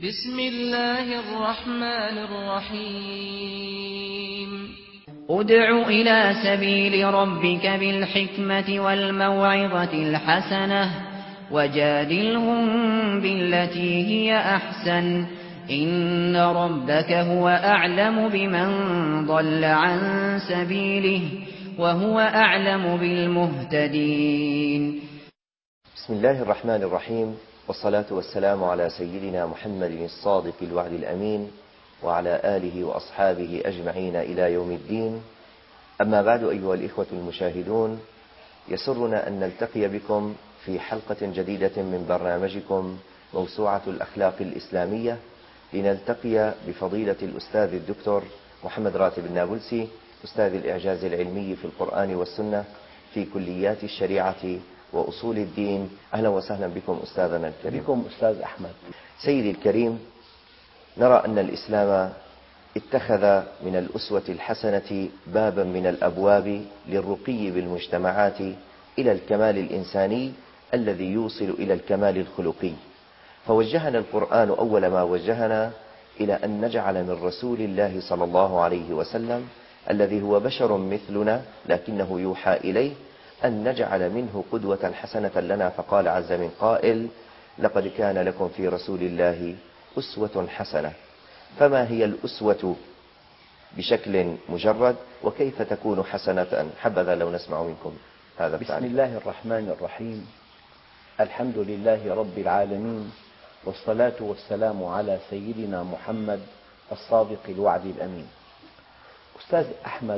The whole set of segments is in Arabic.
بسم الله الرحمن الرحيم ادع إلى سبيل ربك بالحكمة والموعظة الحسنة وجادلهم بالتي هي أحسن إن ربك هو أعلم بمن ضل عن سبيله وهو أعلم بالمهتدين. بسم الله الرحمن الرحيم، والصلاة والسلام على سيدنا محمد الصادق الوعد الأمين وعلى آله وأصحابه أجمعين إلى يوم الدين. أما بعد، أيها الإخوة المشاهدون، يسرنا أن نلتقي بكم في حلقة جديدة من برنامجكم موسوعة الأخلاق الإسلامية، لنلتقي بفضيلة الأستاذ الدكتور محمد راتب النابلسي، أستاذ الإعجاز العلمي في القرآن والسنة في كليات الشريعة وأصول الدين. أهلا وسهلا بكم أستاذنا الكريم. بكم أستاذ أحمد. سيدي الكريم، نرى أن الإسلام اتخذ من الأسوة الحسنة بابا من الأبواب للرقي بالمجتمعات إلى الكمال الإنساني الذي يوصل إلى الكمال الخلقي، فوجهنا القرآن أول ما وجهنا إلى أن نجعل من رسول الله صلى الله عليه وسلم الذي هو بشر مثلنا لكنه يوحى إليه أن نجعل منه قدوة حسنة لنا، فقال عز من قائل: لقد كان لكم في رسول الله أسوة حسنة. فما هي الأسوة بشكل مجرد، وكيف تكون حسنة؟ حبذا لو نسمع منكم هذا التعليق. بسم الله الرحمن الرحيم، الحمد لله رب العالمين، والصلاة والسلام على سيدنا محمد الصادق الوعد الأمين. أستاذ أحمد،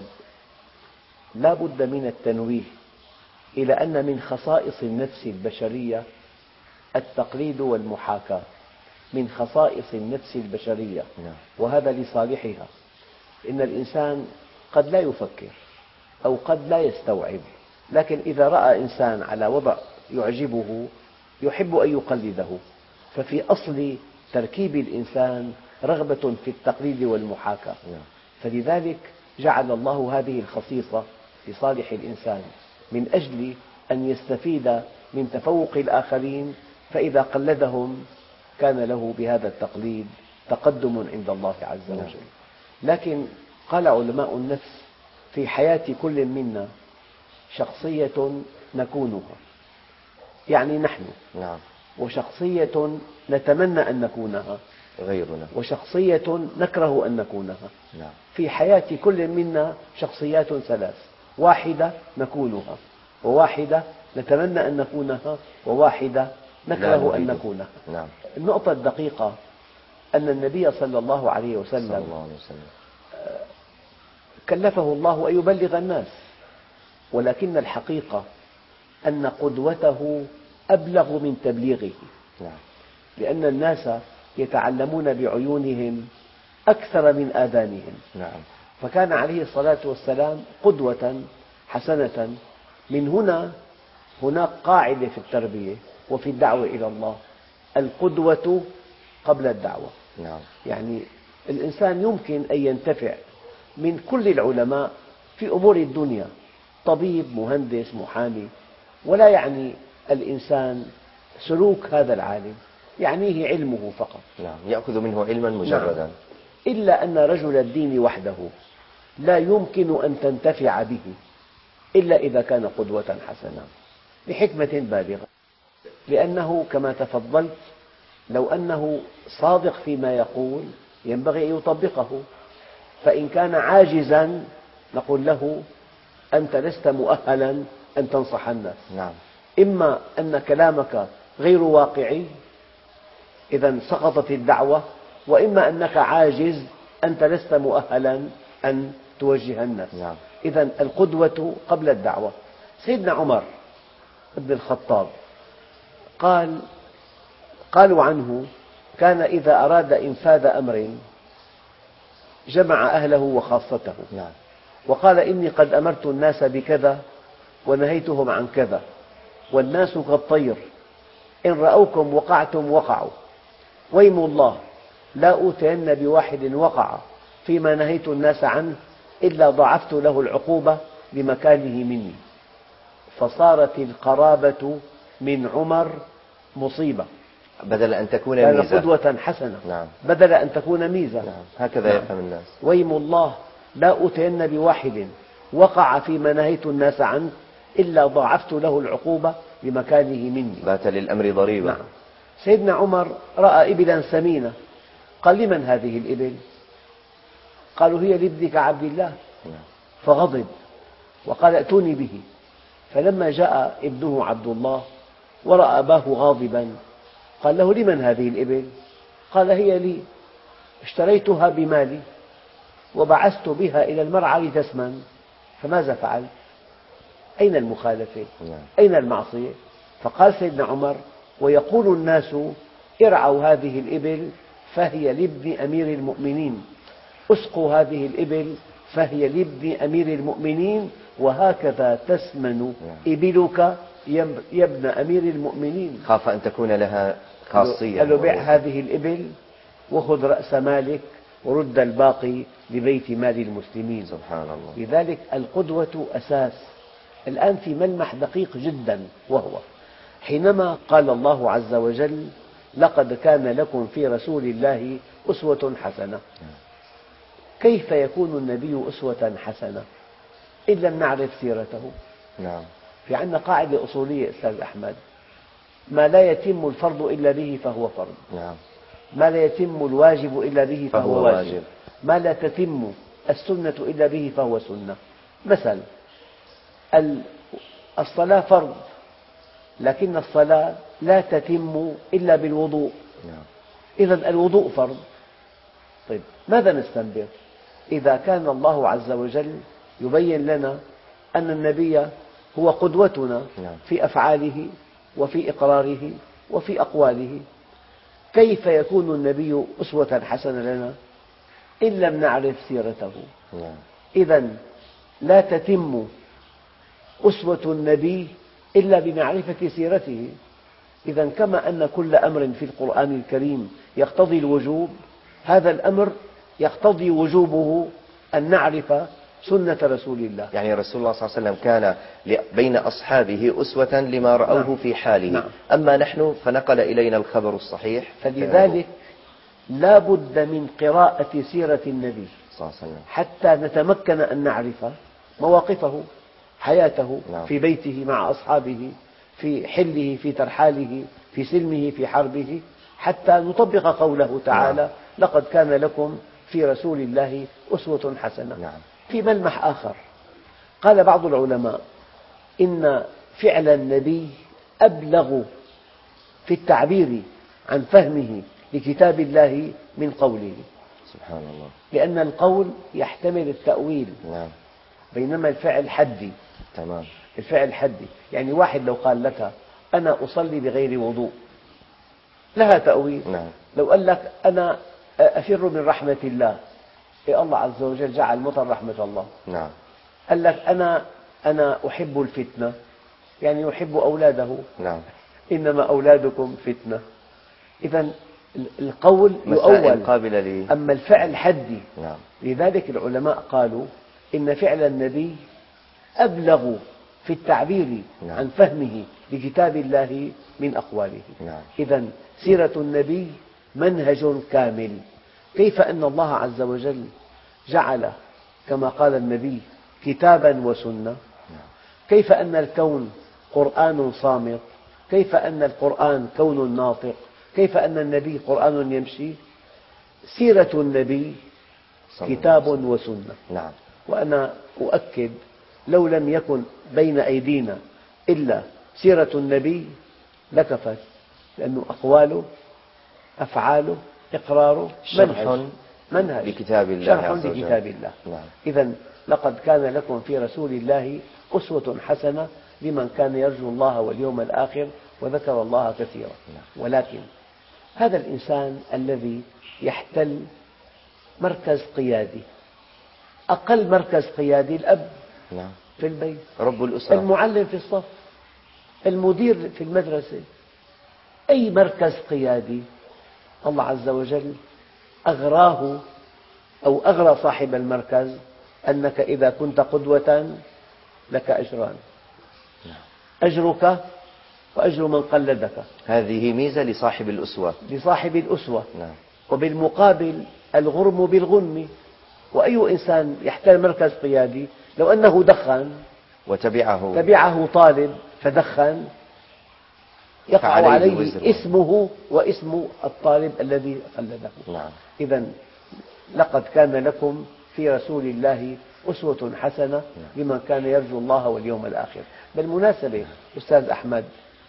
لا بد من التنويه إلى أن من خصائص النفس البشرية التقليد والمحاكاة، من خصائص النفس البشرية، وهذا لصالحها. إن الإنسان قد لا يفكر أو قد لا يستوعب، لكن إذا رأى إنسان على وضع يعجبه يحب أن يقلده، ففي أصل تركيب الإنسان رغبة في التقليد والمحاكاة، فلذلك جعل الله هذه الخصيصة لصالح الإنسان من أجل أن يستفيد من تفوق الآخرين، فإذا قلدهم كان له بهذا التقليد تقدم عند الله عز وجل. لكن قال علماء النفس: في حياة كل منا شخصية نكونها، يعني نحن، وشخصية نتمنى أن نكونها غيرنا، وشخصية نكره أن نكونها. في حياة كل منا شخصيات ثلاث: واحدة نكونها، وواحدة نتمنى أن نكونها، وواحدة نكره أن نكونها. النقطة الدقيقة أن النبي صلى الله عليه وسلم كلفه الله أن يبلغ الناس، ولكن الحقيقة أن قدوته أبلغ من تبليغه، لأن الناس يتعلمون بعيونهم أكثر من آذانهم. فكان عليه الصلاة والسلام قدوة حسنة. من هنا هناك قاعدة في التربية وفي الدعوة إلى الله: القدوة قبل الدعوة. يعني الإنسان يمكن أن ينتفع من كل العلماء في أمور الدنيا، طبيب، مهندس، محامي، ولا يعني الإنسان سلوك هذا العالم، يعنيه علمه فقط، يأخذ منه علما مجردا. إلا أن رجل الدين وحده لا يمكن أن تنتفع به إلا إذا كان قدوة حسنة، لحكمة بالغة، لأنه كما تفضلت لو أنه صادق فيما يقول ينبغي أن يطبقه، فإن كان عاجزا نقول له: أنت لست مؤهلا أن تنصح الناس. إما أن كلامك غير واقعي، إذا سقطت الدعوة، وإما أنك عاجز، أنت لست مؤهلا أن توجه الناس. إذا القدوة قبل الدعوة. سيدنا عمر بن الخطاب قالوا عنه: كان إذا أراد إنفاذ أمر جمع أهله وخاصته، وقال: إني قد أمرت الناس بكذا ونهيتهم عن كذا، والناس كالطير، إن رأوكم وقعتم وقعوا، ويم الله لا أوتين بواحد وقع فيما نهيت الناس عنه إلا ضاعفت له العقوبة بمكانه مني. فصارت القرابة من عمر مصيبة، بدل أن تكون كان ميزة. قدوة حسنة. نعم. بدل أن تكون ميزة. نعم. هكذا نعم. يفهم الناس. ويم الله لا أتين بواحد وقع فيما نهيت الناس عنه إلا ضاعفت له العقوبة بمكانه مني. بات للأمر ضريبة. نعم. سيدنا عمر رأى إبلا سمينة، قال: لمن هذه الإبل؟ قالوا: هي لابنك عبد الله. فغضب وقال: ائتوني به. فلما جاء ابنه عبد الله ورأى أباه غاضبا قال له: لمن هذه الإبل؟ قال: هي لي، اشتريتها بمالي وبعثت بها إلى المرعى لتسمن، فماذا فعلت؟ أين المخالفة؟ أين المعصية؟ فقال سيدنا عمر: ويقول الناس ارعوا هذه الإبل فهي لابن أمير المؤمنين، اسقوا هذه الإبل فهي لابن أمير المؤمنين، وهكذا تسمن إبلك يا ابن أمير المؤمنين. خاف أن تكون لها خاصية. قال له: بيع هذه الإبل وخذ رأس مالك ورد الباقي لبيت مال المسلمين. سبحان الله. لذلك القدوة أساس. الآن في ملمح دقيق جدا، وهو حينما قال الله عز وجل: لقد كان لكم في رسول الله أسوة حسنة. كيف يكون النبي أسوة حسنة إن لم نعرف سيرته؟ نعم. في عندنا قاعدة أصولية أستاذ أحمد: ما لا يتم الفرض إلا به فهو فرض. نعم. ما لا يتم الواجب إلا به فهو واجب. واجب. ما لا تتم السنة إلا به فهو سنة. مثلا الصلاة فرض، لكن الصلاة لا تتم إلا بالوضوء. إذن الوضوء فرض. طيب، ماذا نستنبط؟ إذا كان الله عز وجل يبين لنا أن النبي هو قدوتنا في أفعاله وفي إقراره وفي أقواله، كيف يكون النبي أسوة حسنة لنا إن لم نعرف سيرته؟ إذن لا تتم أسوة النبي إلا بمعرفة سيرته. إذن كما أن كل أمر في القرآن الكريم يقتضي الوجوب، هذا الأمر يقتضي وجوبه أن نعرف سنة رسول الله. يعني رسول الله صلى الله عليه وسلم كان بين أصحابه أسوة لما رأوه في حاله. نعم. أما نحن فنقل إلينا الخبر الصحيح. فلذلك لا بد من قراءة سيرة النبي صلى الله عليه وسلم حتى نتمكن أن نعرف مواقفه، حياته. نعم. في بيته مع أصحابه، في حله، في ترحاله، في سلمه، في حربه، حتى نطبق قوله تعالى: نعم. لقد كان لكم في رسول الله أسوة حسنة. نعم. في ملمح آخر، قال بعض العلماء إن فعل النبي أبلغ في التعبير عن فهمه لكتاب الله من قوله. سبحان الله. لأن القول يحتمل التأويل. نعم. بينما الفعل حدي. تمام. الفعل حدي، يعني واحد لو قال لك: أنا أصلي بغير وضوء، لها تأويل. نعم. لو قال لك: أنا أفر من رحمة الله، الله عز وجل جعل مطر رحمة الله. نعم. قال لك: أنا أحب الفتنة، يعني يحب أولاده. نعم. إنما أولادكم فتنة. إذن القول يؤول، قابلة أما الفعل حدي. نعم. لذلك العلماء قالوا إن فعل النبي أبلغ في التعبير نعم. عن فهمه لكتاب الله من أقواله. نعم. إذن سيرة النبي منهج كامل. كيف أن الله عز وجل جعل كما قال النبي كتابا وسنة، كيف أن الكون قرآن صامت، كيف أن القرآن كون ناطق، كيف أن النبي قرآن يمشي. سيرة النبي كتاب وسنة. نعم. وأنا أؤكد لو لم يكن بين أيدينا إلا سيرة النبي لكفت، لأنه أقواله، أفعاله، إقراره منهج لكتاب الله شرح عز وجل. لكتاب الله. نعم. إذن لقد كان لكم في رسول الله أسوة حسنة لمن كان يرجو الله واليوم الآخر وذكر الله كثيرا. ولكن هذا الإنسان الذي يحتل مركز قيادي، أقل مركز قيادي الأب نعم. في البيت، رب الأسرة، المعلم في الصف، المدير في المدرسة، أي مركز قيادي الله عز وجل أغراه أو أغرى صاحب المركز أنك إذا كنت قدوة لك أجران: أجرك وأجر من قلدك. هذه ميزة لصاحب الأسوة. لصاحب الأسوة. نعم. وبالمقابل الغرم بالغنم. وأي إنسان يحتل مركز قيادي لو أنه دخن تبعه طالب فدخن يقع عليه اسمه واسم الطالب الذي قلده. نعم. إذن لقد كان لكم في رسول الله أسوة حسنة لمن كان يرجو الله واليوم الآخر. بالمناسبة أستاذ أحمد،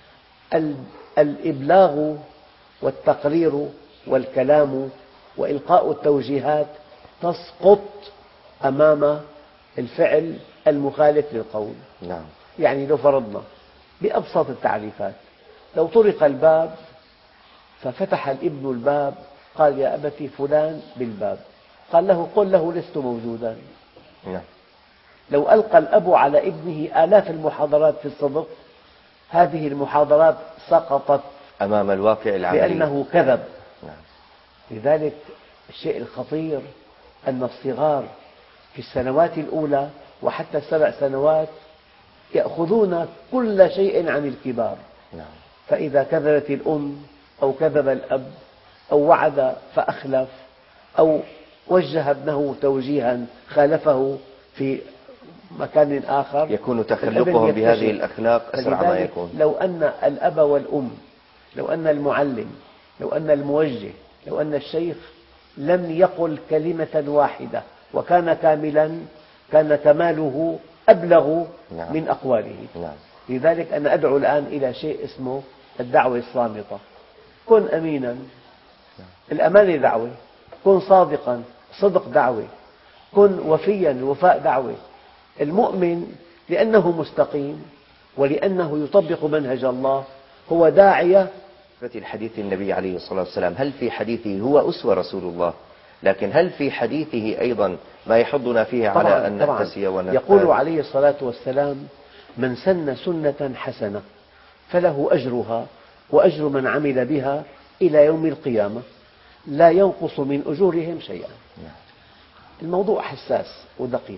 الإبلاغ والتقرير والكلام وإلقاء التوجيهات تسقط أمام الفعل المخالف للقول. نعم. يعني لو فرضنا بأبسط التعريفات، لو طرق الباب ففتح الابن الباب قال يا أبت فلان بالباب، قال له قل له لست موجودا. نعم. لو ألقى الأب على ابنه آلاف المحاضرات في الصدق، هذه المحاضرات سقطت أمام الواقع العملي لأنه كذب. نعم. لذلك الشيء الخطير أن الصغار في السنوات الأولى وحتى 7 سنوات يأخذون كل شيء عن الكبار. نعم. فإذا كذبت الأم أو كذب الأب أو وعد فأخلف أو وجه ابنه توجيها خالفه في مكان آخر، يكون تخلقهم بهذه الأخلاق أسرع ما يكون. لو أن الأب والأم، لو أن المعلم، لو أن الموجه، لو أن الشيخ لم يقل كلمة واحدة وكان كاملا، كان كماله أبلغ من أقواله. لذلك أنا أدعو الآن إلى شيء اسمه الدعوة الصامتة. كن أمينا، الأمانة دعوة. كن صادقا، صدق دعوة. كن وفيا، الوفاء دعوة. المؤمن لأنه مستقيم ولأنه يطبق منهج الله هو داعية. في الحديث النبي عليه الصلاة والسلام، هل في حديثه هو أسوة رسول الله، لكن هل في حديثه أيضا ما يحضنا فيه على أن نحتسي ونتقى؟ يقول عليه الصلاة والسلام: من سن سنة حسنة فله أجرها وأجر من عمل بها إلى يوم القيامة لا ينقص من أجورهم شيئا. الموضوع حساس ودقيق.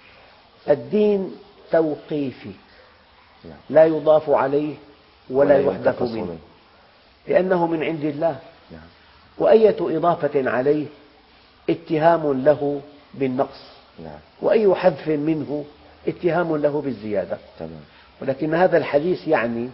الدين توقيفي، لا يضاف عليه ولا يحدث منه، لأنه من عند الله. وأية إضافة عليه اتهام له بالنقص، وأي حذف منه اتهام له بالزيادة. ولكن هذا الحديث يعني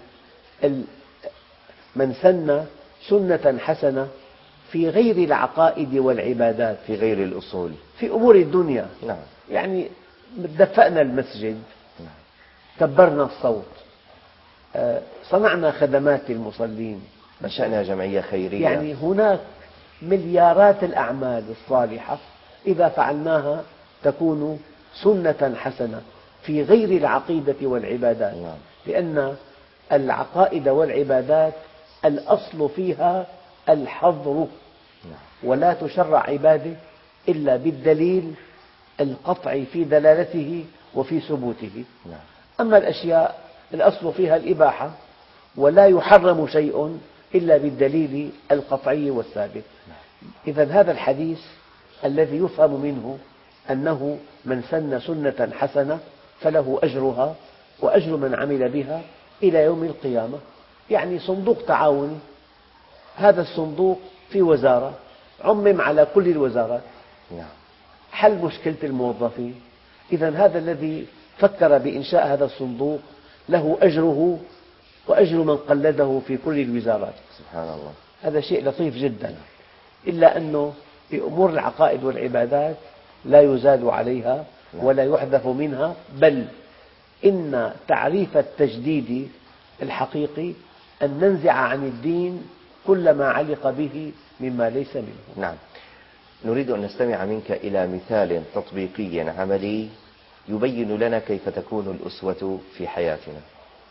من سن سنة حسنة في غير العقائد والعبادات، في غير الأصول، في أمور الدنيا. يعني دفأنا المسجد، كبرنا الصوت، صنعنا خدمات للمصلين، نشأنا جمعية خيرية. يعني هناك مليارات الأعمال الصالحة إذا فعلناها تكون سنة حسنة في غير العقيدة والعبادات. لأن العقائد والعبادات الأصل فيها الحظر، ولا تشرع عبادة إلا بالدليل القطعي في دلالته وفي ثبوته. أما الأشياء الأصل فيها الإباحة، ولا يحرم شيء إلا بالدليل القطعي والثابت. إذن هذا الحديث الذي يفهم منه أنه من سن سنة حسنة فله أجرها وأجر من عمل بها إلى يوم القيامة، يعني صندوق تعاوني. هذا الصندوق في وزارة عمم على كل الوزارات، حل مشكلة الموظفين. إذن هذا الذي فكر بإنشاء هذا الصندوق له أجره وأجر من قلده في كل الوزارات. سبحان الله. هذا شيء لطيف جدا، إلا أنه في أمور العقائد والعبادات لا يزاد عليها ولا يحذف منها، بل إن تعريف التجديد الحقيقي أن ننزع عن الدين كل ما علق به مما ليس منه. نريد أن نستمع منك إلى مثال تطبيقي عملي يبين لنا كيف تكون الأسوة في حياتنا.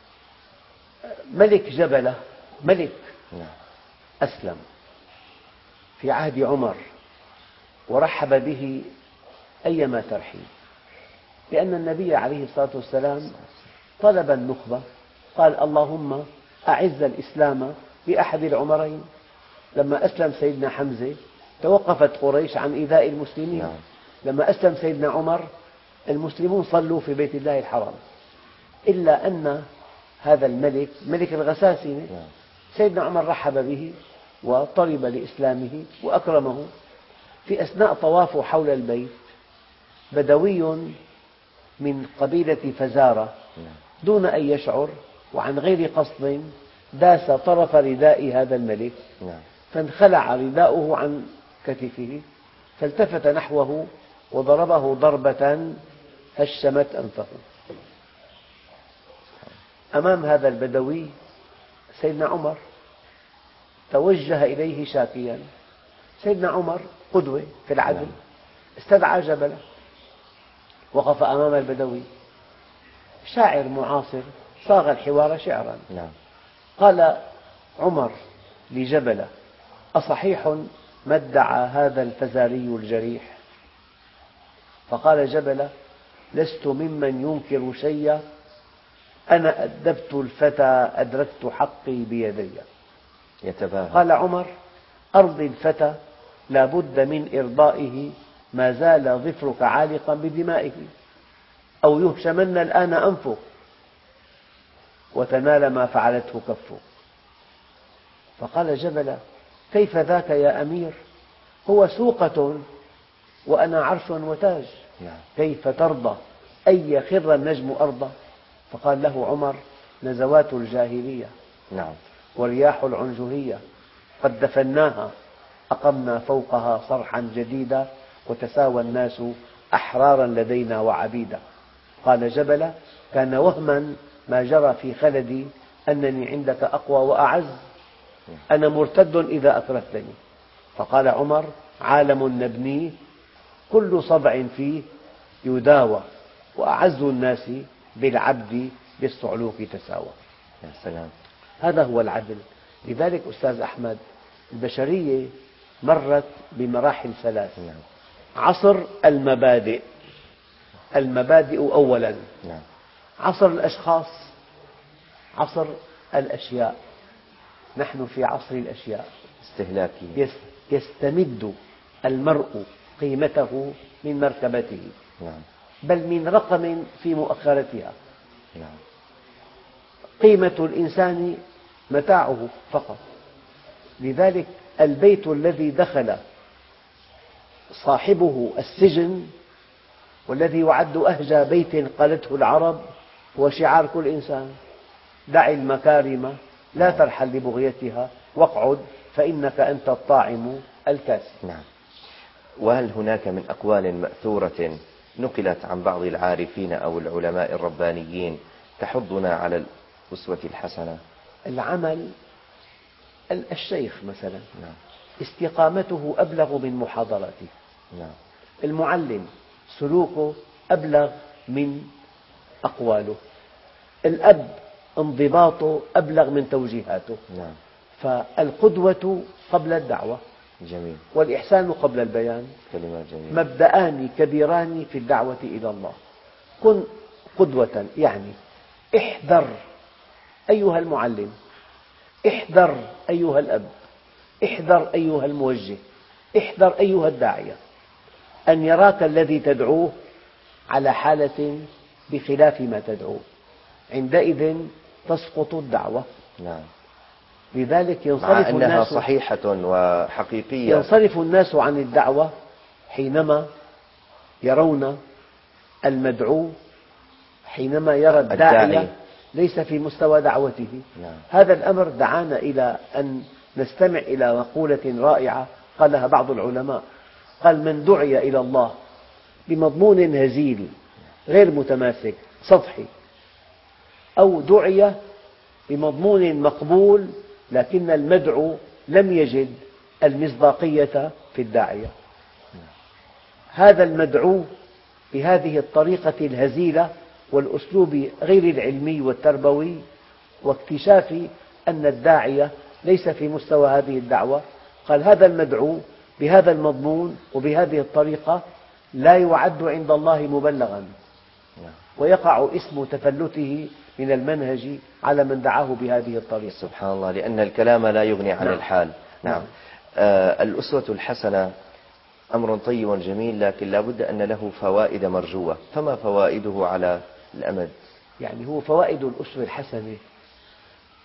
ملك جبلة، ملك أسلم في عهد عمر ورحب به أيما ترحيب، لأن النبي عليه الصلاة والسلام طلب النخبة، قال: اللهم أعز الإسلام بأحد العمرين. لما أسلم سيدنا حمزة توقفت قريش عن إيذاء المسلمين. لما أسلم سيدنا عمر المسلمون صلوا في بيت الله الحرام، إلا أن هذا الملك ملك الغساسنة. سيدنا عمر رحب به وطلب لإسلامه وأكرمه. في أثناء طوافه حول البيت بدوي من قبيلة فزارة دون أن يشعر وعن غير قصد داس طرف رداء هذا الملك، فانخلع رداؤه عن كتفه، فالتفت نحوه وضربه ضربة هشمت أنفه. أمام هذا البدوي سيدنا عمر توجه إليه شاكيا. سيدنا عمر قدوة في العدل، استدعى جبلة، وقف أمام البدوي، شاعر معاصر صاغ الحوار شعرا. قال عمر لجبلة: أصحيح ما ادعى هذا الفزاري الجريح؟ فقال جبلة: لست ممن ينكر شيئا، أنا أدبت الفتى أدركت حقي بيدي. قال عمر: أرض الفتى لا بد من إرضائه ما زال ظفرك عالقا بدمائه، أو يهشمن الآن أنفك وتنال ما فعلته كفك. فقال جبلة: كيف ذاك يا أمير؟ هو سوقة وأنا عرش وتاج، كيف ترضى أن يخر النجم أرضا؟ فقال له عمر: نزوات الجاهلية ورياح العنجهية قد دفناها، أقمنا فوقها صرحا جديدا، وتساوى الناس أحرارا لدينا وعبيدا. قال جبلة: كان وهما ما جرى في خلدي أنني عندك أقوى وأعز، أنا مرتد إذا أكرهتني. فقال عمر: عالم نبنيه كل صبع فيه يداوى، وأعز الناس بالعبد بالصعلوك تساوى. يا سلام. هذا هو العدل. لذلك أستاذ أحمد، البشرية مرت بمراحل ثلاث: عصر المبادئ، المبادئ أولا، عصر الأشخاص، عصر الأشياء. نحن في عصر الأشياء استهلاكي. يستمد المرء قيمته من مركبته، بل من رقم في مؤخرتها. قيمة الإنسان متاعه فقط. لذلك البيت الذي دخل صاحبه السجن والذي يعد أهجى بيت قالته العرب هو شعار كل إنسان: دع المكارم لا ترحل لبغيتها، واقعد فإنك أنت الطاعم الكاسي. وهل هناك من أقوال مأثورة نقلت عن بعض العارفين أو العلماء الربانيين تحضنا على الأسوة الحسنة؟ العمل، الشيخ مثلا استقامته أبلغ من محاضرته. المعلم سلوكه أبلغ من أقواله. الأب انضباطه أبلغ من توجيهاته. فالقدوة قبل الدعوة، جميل. والإحسان قبل البيان، كلمة جميلة. مبدأان كبيران في الدعوة إلى الله. كن قدوة، يعني احذر أيها المعلم، احذر أيها الأب، احذر أيها الموجه، احذر أيها الداعية أن يراك الذي تدعوه على حالة بخلاف ما تدعوه، عندئذ تسقط الدعوة. لذلك مع أنها صحيحة وحقيقية، ينصرف الناس عن الدعوة حينما يرون المدعو، حينما يرى الداعية ليس في مستوى دعوته. هذا الأمر دعانا إلى أن نستمع إلى مقولة رائعة قالها بعض العلماء، قال: من دعي إلى الله بمضمون هزيل غير متماسك سطحي، أو دعي بمضمون مقبول لكن المدعو لم يجد المصداقية في الداعية، هذا المدعو بهذه الطريقة الهزيلة والأسلوب غير العلمي والتربوي، واكتشاف أن الداعية ليس في مستوى هذه الدعوة، قال: هذا المدعو بهذا المضمون وبهذه الطريقة لا يعد عند الله مبلغا، ويقع اسم تفلته من المنهج على من دعاه بهذه الطريقة. سبحان الله، لأن الكلام لا يغني عن الحال. الأسوة الحسنة أمر طيب جميل، لكن لا بد أن له فوائد مرجوة، فما فوائده على الأمد؟ يعني هو فوائد الأسوة الحسنة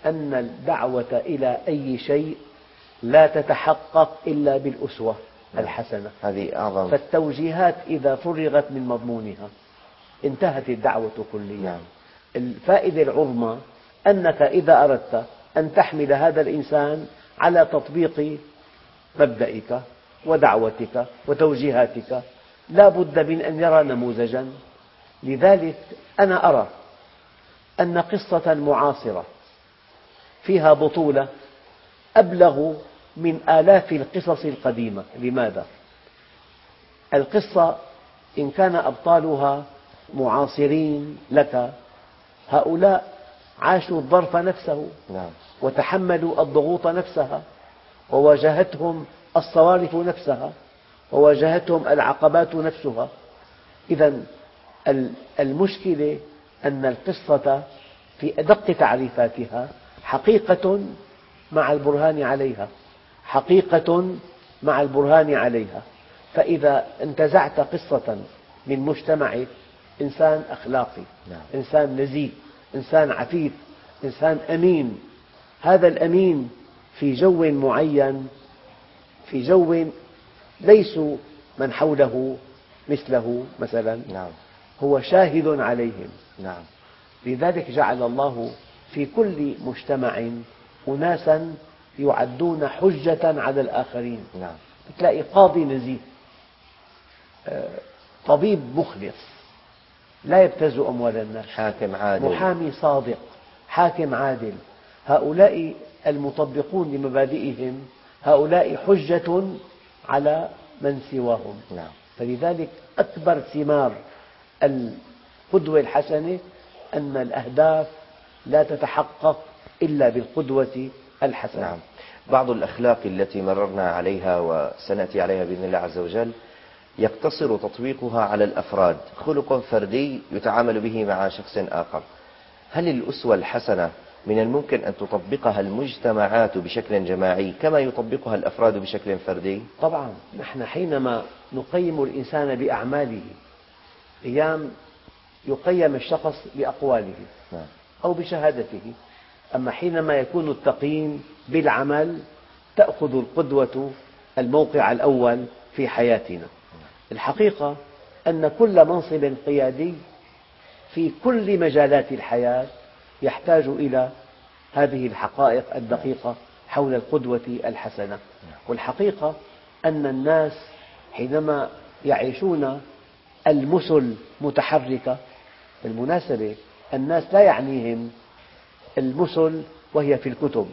أن الدعوة إلى أي شيء لا تتحقق إلا بالأسوة الحسنة. هذه أعظم. فالتوجيهات إذا فرغت من مضمونها انتهت الدعوة كليا. نعم. الفائدة العظمى أنك إذا أردت أن تحمل هذا الإنسان على تطبيق مبدئك ودعوتك وتوجيهاتك لا بد من أن يرى نموذجا. لذلك أنا أرى أن قصة معاصرة فيها بطولة أبلغ من آلاف القصص القديمة. لماذا؟ القصة إن كان أبطالها معاصرين لك، هؤلاء عاشوا الظرف نفسه وتحملوا الضغوط نفسها، وواجهتهم الصوارف نفسها، وواجهتهم العقبات نفسها. إذا المشكلة أن القصة في أدق تعريفاتها حقيقة مع البرهان عليها، حقيقة مع البرهان عليها. فإذا انتزعت قصة من مجتمعك، إنسان أخلاقي، إنسان نزيه، إنسان عفيف، إنسان أمين، هذا الأمين في جو معين، في جو ليسوا من حوله مثله مثلا، هو شاهد عليهم. لذلك جعل الله في كل مجتمع أناسا يعدون حجة على الآخرين. تلاقي قاضي نزيه، طبيب مخلص لا يبتز أموال الناس، حاكم عادل، محامي صادق، حاكم عادل. هؤلاء المطبقون لمبادئهم هؤلاء حجة على من سواهم. فلذلك أكبر ثمار القدوة الحسنة أن الأهداف لا تتحقق إلا بالقدوة الحسنة. بعض الأخلاق التي مررنا عليها وسنأتي عليها بإذن الله عز وجل يقتصر تطبيقها على الأفراد، خلق فردي يتعامل به مع شخص آخر. هل الأسوة الحسنة من الممكن أن تطبقها المجتمعات بشكل جماعي كما يطبقها الأفراد بشكل فردي؟ طبعا. نحن حينما نقيم الإنسان بأعماله، أيام يقيم الشخص بأقواله أو بشهادته، أما حينما يكون التقييم بالعمل تأخذ القدوة الموقع الأول في حياتنا. الحقيقة أن كل منصب قيادي في كل مجالات الحياة يحتاج إلى هذه الحقائق الدقيقة حول القدوة الحسنة. والحقيقة أن الناس حينما يعيشون المثل متحركة، بالمناسبة الناس لا يعنيهم المثل وهي في الكتب،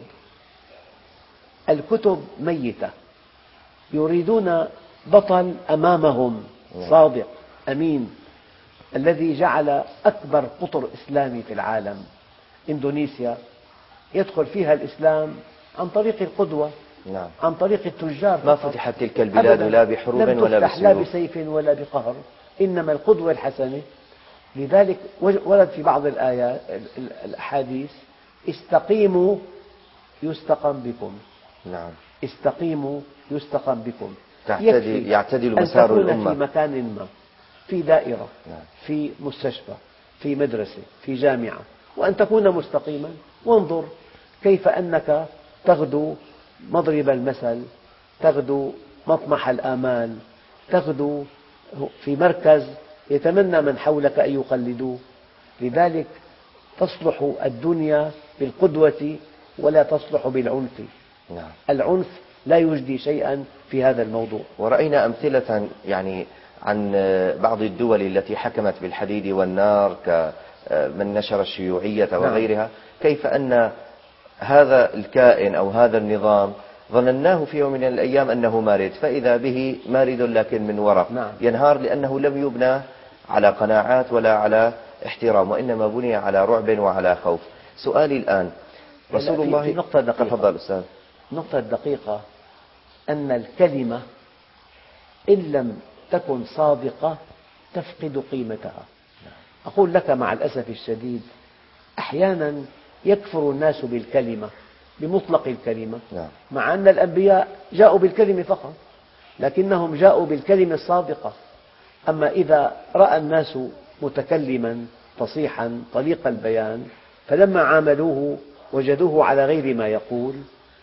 الكتب ميتة، يريدون بطل أمامهم صادق أمين. الذي جعل أكبر قطر إسلامي في العالم إندونيسيا يدخل فيها الإسلام عن طريق القدوة، عن طريق التجار. ما فتحت تلك البلاد لا بحروب ولا بسيوف، لا بسيف ولا بقهر، إنما القدوة الحسنة. لذلك ورد في بعض الآيات الأحاديث: استقيموا يستقم بكم. استقيموا يستقم بكم. يعتدل مسار الأمة. أن تكون في مكان ما، في دائرة، في مستشفى، في مدرسة، في جامعة، وأن تكون مستقيما. وانظر كيف أنك تغدو مضرب المثل، تغدو مطمح الآمال، تغدو في مركز يتمنى من حولك أن يقلدوه. لذلك تصلح الدنيا بالقدوة ولا تصلح بالعنف. العنف لا يجدي شيئا في هذا الموضوع. ورأينا أمثلة عن بعض الدول التي حكمت بالحديد والنار كمن نشر الشيوعية وغيرها، كيف أن هذا الكائن أو هذا النظام ظنناه في يوم من الأيام أنه مارد، فإذا به مارد لكن من ورق ينهار، لأنه لم يبنى على قناعات ولا على احترام، وإنما بني على رعب وعلى خوف. سؤالي الآن، رسول الله في نقطة دقيقة. تفضل أستاذ. نقطة دقيقة: أن الكلمة إن لم تكن صادقة تفقد قيمتها. أقول لك مع الأسف الشديد أحيانا يكفر الناس بالكلمة، بمطلق الكلمة، مع أن الأنبياء جاءوا بالكلمة فقط، لكنهم جاءوا بالكلمة الصادقة. أما إذا رأى الناس متكلما فصيحا طليق البيان فلما عاملوه وجدوه على غير ما يقول،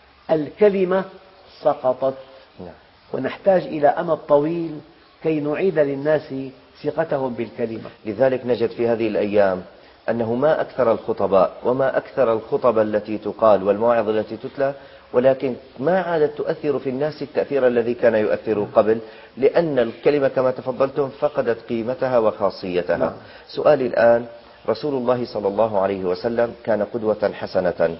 الكلمة سقطت، ونحتاج إلى أمد طويل كي نعيد للناس ثقتهم بالكلمة. لذلك نجد في هذه الأيام أنه ما أكثر الخطباء وما أكثر الخطب التي تقال والمواعظ التي تتلى، ولكن ما عادت تؤثر في الناس التأثير الذي كان يؤثر قبل، لأن الكلمة كما تفضلتم فقدت قيمتها وخاصيتها. سؤالي الآن، رسول الله صلى الله عليه وسلم كان قدوة حسنة،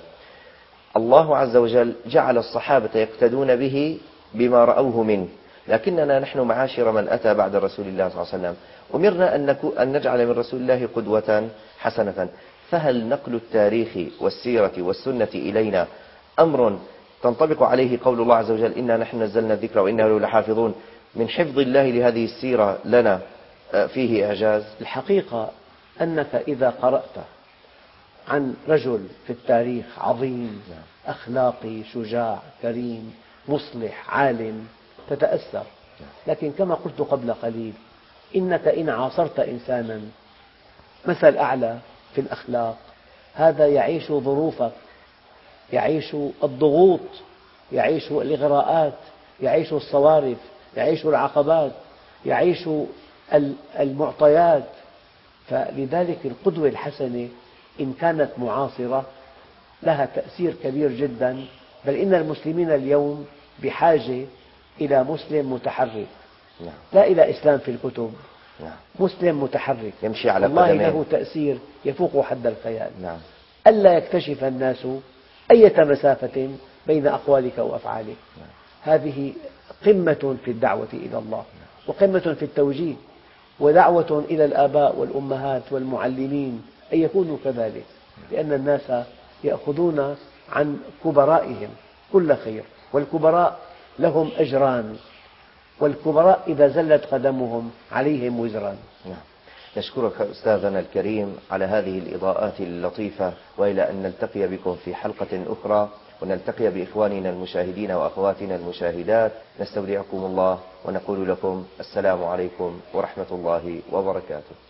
الله عز وجل جعل الصحابة يقتدون به بما رأوه منه، لكننا نحن معاشر من أتى بعد رسول الله صلى الله عليه وسلم أمرنا أن نجعل من رسول الله قدوة حسنة، فهل نقل التاريخ والسيرة والسنة إلينا أمر تنطبق عليه قول الله عز وجل إنا نحن نزلنا الذكر وإنا له لحافظون، من حفظ الله لهذه السيرة لنا فيه إعجاز؟ الحقيقة أنك إذا قرأت عن رجل في التاريخ عظيم أخلاقي شجاع كريم مصلح عالم تتأثر، لكن كما قلت قبل قليل، إنك إن عاصرت إنسانا مثل أعلى في الأخلاق، هذا يعيش ظروفك، يعيش الضغوط، يعيش الإغراءات، يعيش الصوارف، يعيش العقبات، يعيش المعطيات. فلذلك القدوة الحسنة إن كانت معاصرة لها تأثير كبير جدا، بل إن المسلمين اليوم بحاجة إلى مسلم متحرك، لا إلى إسلام في الكتب، مسلم متحرك يمشي على والله قدمين، له تأثير يفوق حد الخيال. ألا يكتشف الناس أية مسافة بين أقوالك وأفعالك. هذه قمة في الدعوة إلى الله، وقمة في التوجيه، ودعوة إلى الآباء والأمهات والمعلمين أن يكونوا كذلك، لأن الناس يأخذون عن كبرائهم كل خير، والكبراء لهم أجران، والكبراء إذا زلت قدمهم عليهم وزران. نشكرك أستاذنا الكريم على هذه الإضاءات اللطيفة، وإلى أن نلتقي بكم في حلقة أخرى، ونلتقي بإخواننا المشاهدين وأخواتنا المشاهدات. نستودعكم الله ونقول لكم السلام عليكم ورحمة الله وبركاته.